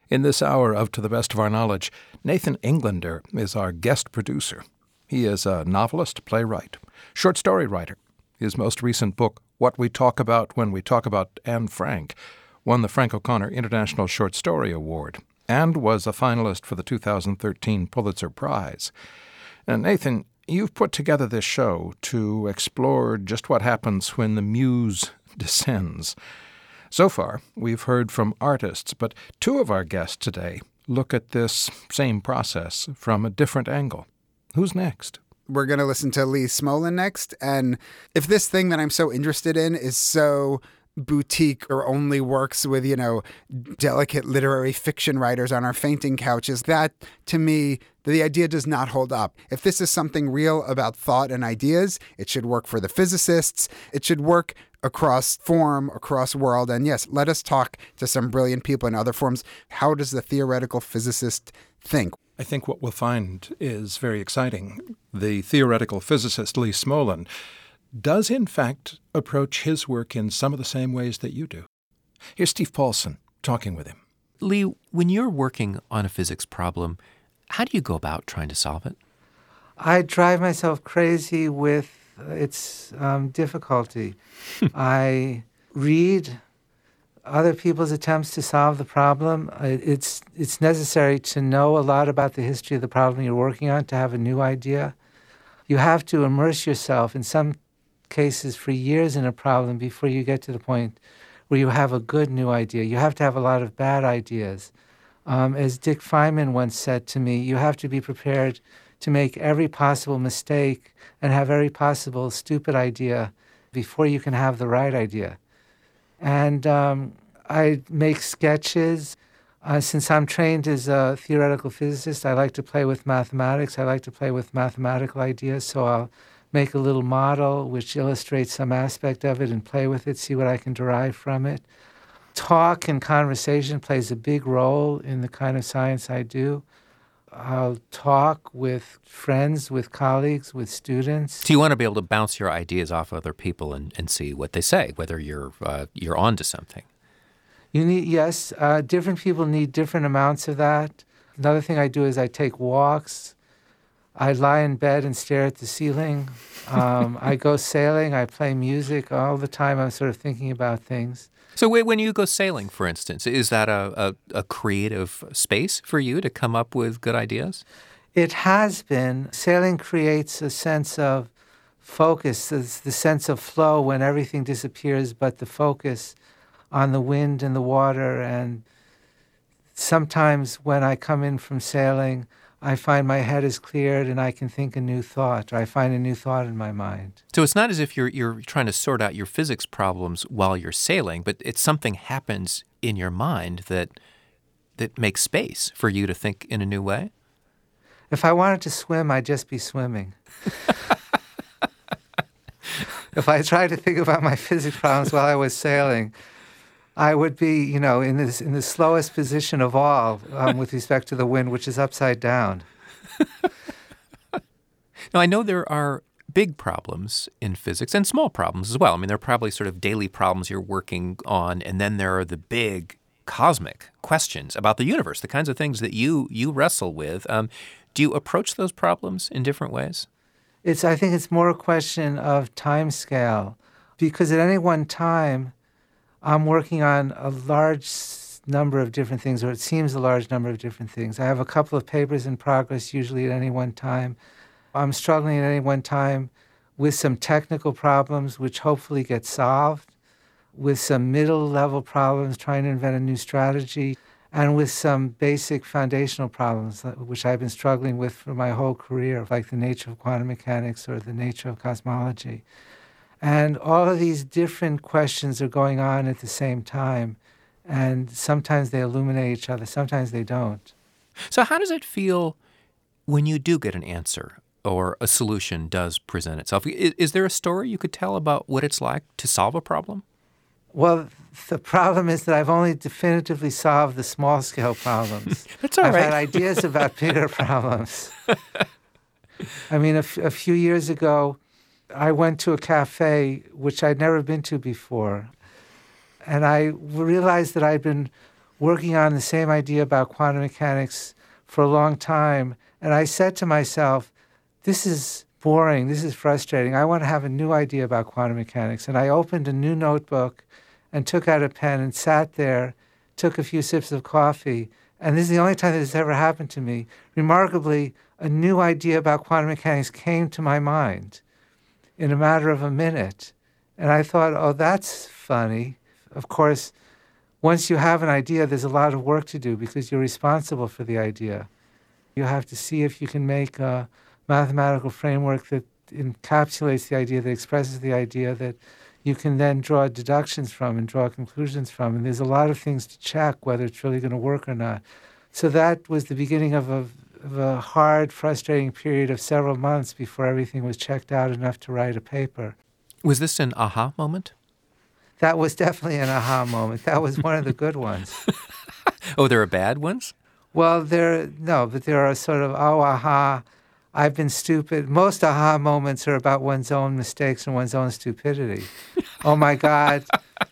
In this hour of To the Best of Our Knowledge, Nathan Englander is our guest producer. He is a novelist, playwright, short story writer. His most recent book, What We Talk About When We Talk About Anne Frank, won the Frank O'Connor International Short Story Award and was a finalist for the 2013 Pulitzer Prize. And Nathan, you've put together this show to explore just what happens when the muse descends. So far, we've heard from artists, but two of our guests today look at this same process from a different angle. Who's next? We're going to listen to Lee Smolin next. And if this thing that I'm so interested in is so boutique or only works with, delicate literary fiction writers on our fainting couches, that, to me, the idea does not hold up. If this is something real about thought and ideas, it should work for the physicists. It should work across form, across world. And yes, let us talk to some brilliant people in other forms. How does the theoretical physicist think? I think what we'll find is very exciting. The theoretical physicist Lee Smolin does, in fact, approach his work in some of the same ways that you do. Here's Steve Paulson talking with him. Lee, when you're working on a physics problem, how do you go about trying to solve it? I drive myself crazy with its difficulty. I read other people's attempts to solve the problem. It's necessary to know a lot about the history of the problem you're working on to have a new idea. You have to immerse yourself, in some cases, for years in a problem before you get to the point where you have a good new idea. You have to have a lot of bad ideas. As Dick Feynman once said to me, you have to be prepared to make every possible mistake and have every possible stupid idea before you can have the right idea. And I make sketches. Since I'm trained as a theoretical physicist, I like to play with mathematics. I like to play with mathematical ideas, so I'll make a little model which illustrates some aspect of it and play with it, see what I can derive from it. Talk and conversation plays a big role in the kind of science I do. I'll talk with friends, with colleagues, with students. So you want to be able to bounce your ideas off other people and see what they say, whether you're onto something. You need, yes, different people need different amounts of that. Another thing I do is I take walks. I lie in bed and stare at the ceiling. I go sailing. I play music. All the time I'm sort of thinking about things. So when you go sailing, for instance, is that a creative space for you to come up with good ideas? It has been. Sailing creates a sense of focus, the sense of flow when everything disappears, but the focus on the wind and the water. And sometimes when I come in from sailing, I find my head is cleared and I can think a new thought, or I find a new thought in my mind. So it's not as if you're trying to sort out your physics problems while you're sailing, but it's something happens in your mind that makes space for you to think in a new way? If I wanted to swim, I'd just be swimming. If I tried to think about my physics problems while I was sailing, I would be, in the slowest position of all with respect to the wind, which is upside down. Now, I know there are big problems in physics and small problems as well. I mean, there are probably sort of daily problems you're working on, and then there are the big cosmic questions about the universe, the kinds of things that you wrestle with. Do you approach those problems in different ways? I think it's more a question of time scale, because at any one time, I'm working on a large number of different things, or it seems a large number of different things. I have a couple of papers in progress usually at any one time. I'm struggling at any one time with some technical problems which hopefully get solved, with some middle-level problems trying to invent a new strategy, and with some basic foundational problems which I've been struggling with for my whole career, like the nature of quantum mechanics or the nature of cosmology. And all of these different questions are going on at the same time, and sometimes they illuminate each other, sometimes they don't. So how does it feel when you do get an answer or a solution does present itself? Is there a story you could tell about what it's like to solve a problem? Well, the problem is that I've only definitively solved the small-scale problems. That's all right. I've had ideas about bigger problems. I mean, a few years ago, I went to a cafe which I'd never been to before, and I realized that I'd been working on the same idea about quantum mechanics for a long time. And I said to myself, this is boring, this is frustrating. I want to have a new idea about quantum mechanics. And I opened a new notebook and took out a pen and sat there, took a few sips of coffee. And this is the only time that this ever happened to me. Remarkably, a new idea about quantum mechanics came to my mind in a matter of a minute. And I thought, oh, that's funny. Of course, once you have an idea, there's a lot of work to do because you're responsible for the idea. You have to see if you can make a mathematical framework that encapsulates the idea, that expresses the idea, that you can then draw deductions from and draw conclusions from. And there's a lot of things to check whether it's really going to work or not. So that was the beginning of a hard, frustrating period of several months before everything was checked out enough to write a paper. Was this an aha moment? That was definitely an aha moment. That was one of the good ones. Oh, there are bad ones? Well, there are sort of, oh, aha, I've been stupid. Most aha moments are about one's own mistakes and one's own stupidity. Oh, my God,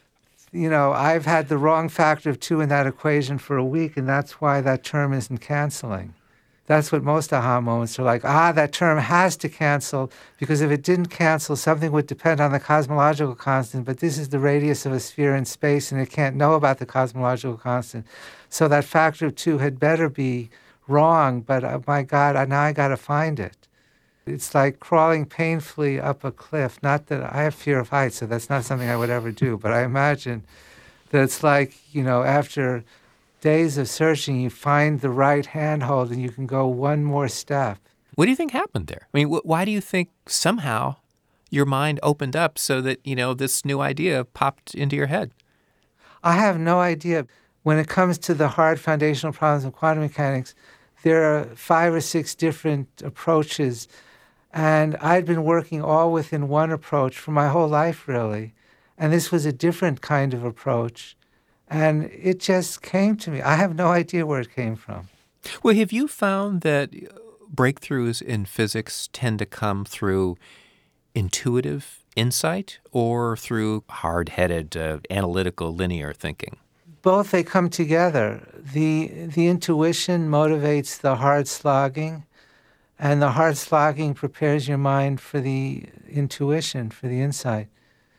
I've had the wrong factor of 2 in that equation for a week, and that's why that term isn't canceling. That's what most aha moments are like. That term has to cancel because if it didn't cancel, something would depend on the cosmological constant, but this is the radius of a sphere in space and it can't know about the cosmological constant. So that factor of 2 had better be wrong, but my God, now I got to find it. It's like crawling painfully up a cliff. Not that I have fear of heights, so that's not something I would ever do, but I imagine that it's like, after days of searching, you find the right handhold and you can go one more step. What do you think happened there? I mean, why do you think somehow your mind opened up so that, this new idea popped into your head? I have no idea. When it comes to the hard foundational problems of quantum mechanics, there are 5 or 6 different approaches. And I'd been working all within one approach for my whole life, really. And this was a different kind of approach. And it just came to me. I have no idea where it came from. Well, have you found that breakthroughs in physics tend to come through intuitive insight or through hard-headed, analytical, linear thinking? Both, they come together. The intuition motivates the hard slogging, and the hard slogging prepares your mind for the intuition, for the insight.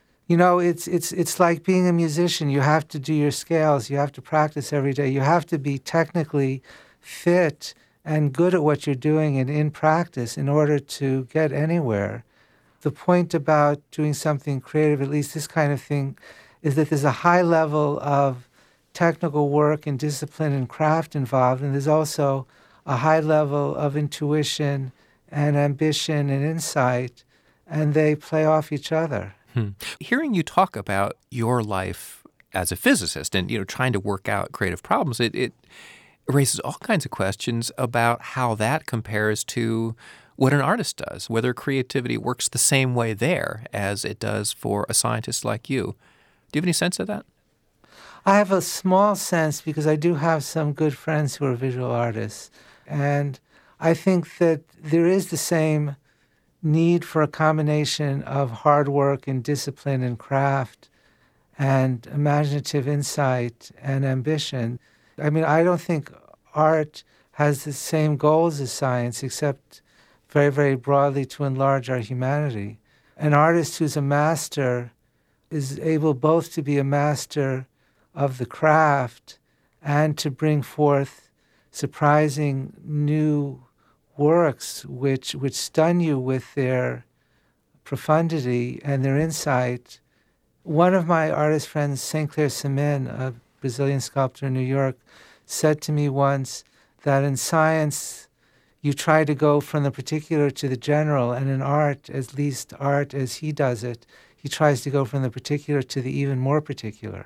It's like being a musician. You have to do your scales. You have to practice every day. You have to be technically fit and good at what you're doing and in practice in order to get anywhere. The point about doing something creative, at least this kind of thing, is that there's a high level of technical work and discipline and craft involved, and there's also a high level of intuition and ambition and insight, and they play off each other. Hearing you talk about your life as a physicist and trying to work out creative problems, it raises all kinds of questions about how that compares to what an artist does, whether creativity works the same way there as it does for a scientist like you. Do you have any sense of that? I have a small sense because I do have some good friends who are visual artists, and I think that there is the same need for a combination of hard work and discipline and craft and imaginative insight and ambition. I mean, I don't think art has the same goals as science, except very, very broadly to enlarge our humanity. An artist who's a master is able both to be a master of the craft and to bring forth surprising new works which stun you with their profundity and their insight. One of my artist friends, St. Clair Semin, a Brazilian sculptor in New York, said to me once that in science you try to go from the particular to the general, and in art, at least art as he does it, he tries to go from the particular to the even more particular.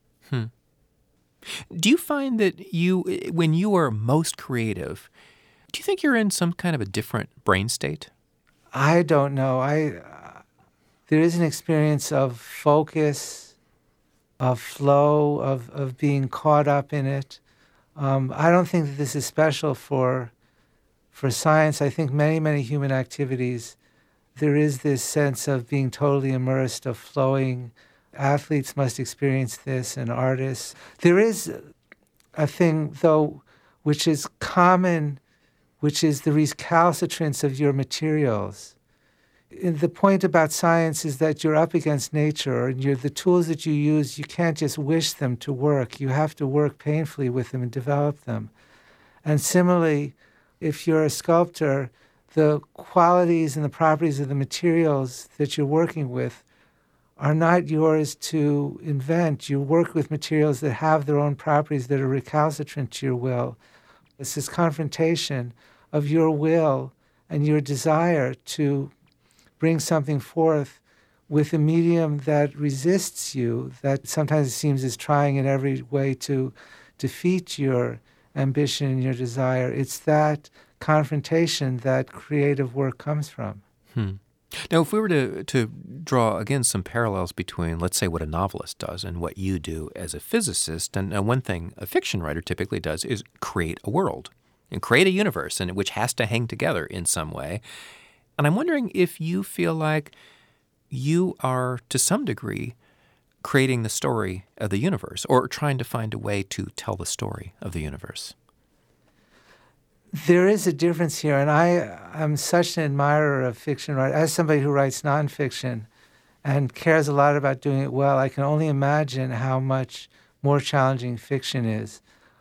Do you find that when you are most creative, do you think you're in some kind of a different brain state? I don't know. There is an experience of focus, of flow, of being caught up in it. I don't think that this is special for science. I think many, many human activities, there is this sense of being totally immersed, of flowing. Athletes must experience this, and artists. There is a thing, though, which is common, which is the recalcitrance of your materials. And the point about science is that you're up against nature, and the tools that you use, you can't just wish them to work. You have to work painfully with them and develop them. And similarly, if you're a sculptor, the qualities and the properties of the materials that you're working with are not yours to invent. You work with materials that have their own properties that are recalcitrant to your will. It's this confrontation of your will and your desire to bring something forth with a medium that resists you, that sometimes it seems is trying in every way to defeat your ambition and your desire. It's that confrontation that creative work comes from. Now, if we were to draw, again, some parallels between, let's say, what a novelist does and what you do as a physicist, and one thing a fiction writer typically does is create a world and create a universe, and which has to hang together in some way. And I'm wondering if you feel like you are, to some degree, creating the story of the universe or trying to find a way to tell the story of the universe. There is a difference here, and I am such an admirer of fiction writing. As somebody who writes nonfiction and cares a lot about doing it well, I can only imagine how much more challenging fiction is.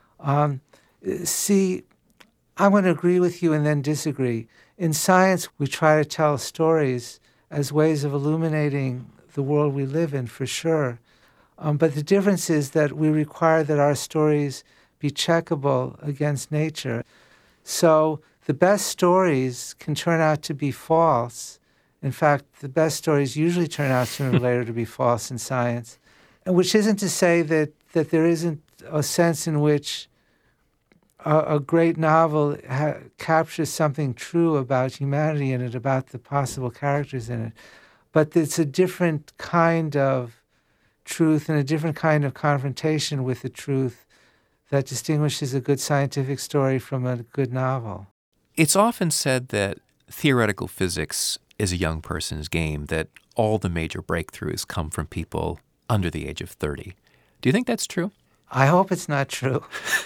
See, I'm going to agree with you and then disagree. In science, we try to tell stories as ways of illuminating the world we live in, for sure. But the difference is that we require that our stories be checkable against nature. So the best stories can turn out to be false. In fact, the best stories usually turn out sooner or later to be false in science, and which isn't to say that there isn't a sense in which a great novel captures something true about humanity in it, about the possible characters in it. But it's a different kind of truth and a different kind of confrontation with the truth that distinguishes a good scientific story from a good novel. It's often said that theoretical physics is a young person's game, that all the major breakthroughs come from people under the age of 30. Do you think that's true? I hope it's not true.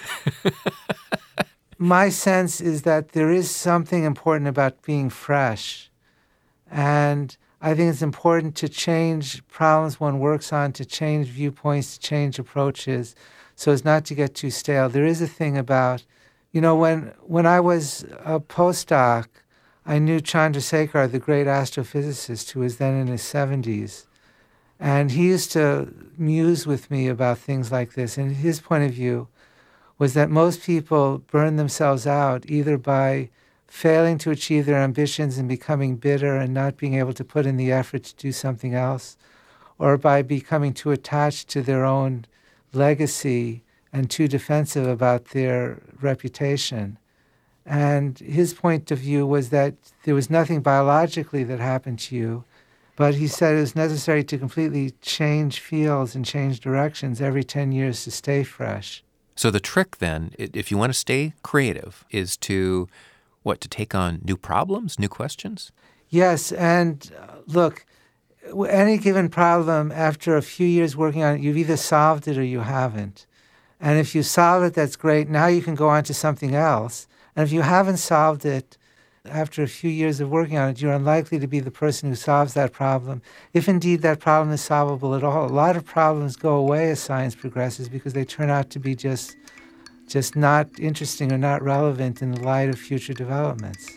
My sense is that there is something important about being fresh. And I think it's important to change problems one works on, to change viewpoints, to change approaches, so as not to get too stale. There is a thing about, when I was a postdoc, I knew Chandrasekhar, the great astrophysicist who was then in his 70s. And he used to muse with me about things like this. And his point of view was that most people burn themselves out either by failing to achieve their ambitions and becoming bitter and not being able to put in the effort to do something else, or by becoming too attached to their own legacy and too defensive about their reputation. And his point of view was that there was nothing biologically that happened to you, but he said it was necessary to completely change fields and change directions every 10 years to stay fresh. So the trick then, if you want to stay creative, is to take on new problems, new questions? Yes, and look, any given problem, after a few years working on it, you've either solved it or you haven't. And if you solve it, that's great. Now you can go on to something else. And if you haven't solved it, after a few years of working on it, you're unlikely to be the person who solves that problem, if indeed that problem is solvable at all. A lot of problems go away as science progresses because they turn out to be just not interesting or not relevant in the light of future developments.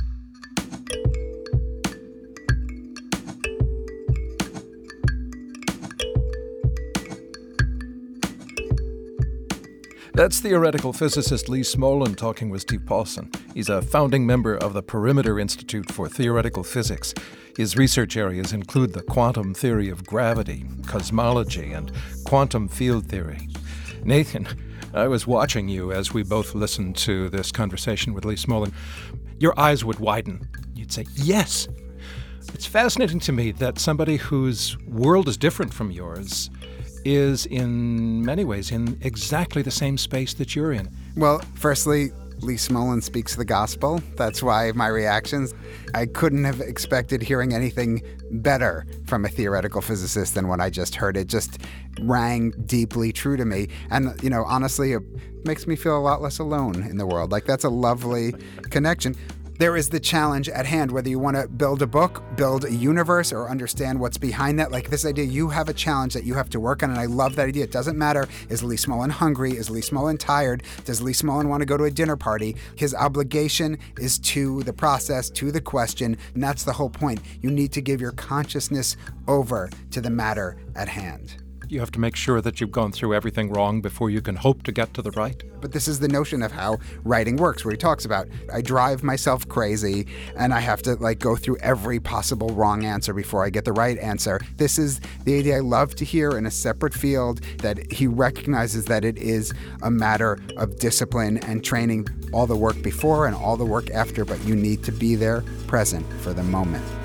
That's theoretical physicist Lee Smolin talking with Steve Paulson. He's a founding member of the Perimeter Institute for Theoretical Physics. His research areas include the quantum theory of gravity, cosmology, and quantum field theory. Nathan, I was watching you as we both listened to this conversation with Lee Smolin. Your eyes would widen. You'd say, yes. It's fascinating to me that somebody whose world is different from yours is in many ways in exactly the same space that you're in. Well, firstly, Lee Smolin speaks the gospel. That's why my reactions. I couldn't have expected hearing anything better from a theoretical physicist than what I just heard. It just rang deeply true to me. And, honestly, it makes me feel a lot less alone in the world. Like, that's a lovely connection. There is the challenge at hand, whether you want to build a book, build a universe, or understand what's behind that. Like this idea, you have a challenge that you have to work on, and I love that idea. It doesn't matter, is Lee Smolin hungry? Is Lee Smolin tired? Does Lee Smolin want to go to a dinner party? His obligation is to the process, to the question, and that's the whole point. You need to give your consciousness over to the matter at hand. You have to make sure that you've gone through everything wrong before you can hope to get to the right. But this is the notion of how writing works, where he talks about, I drive myself crazy and I have to go through every possible wrong answer before I get the right answer. This is the idea I love to hear in a separate field, that he recognizes that it is a matter of discipline and training, all the work before and all the work after, but you need to be there present for the moment.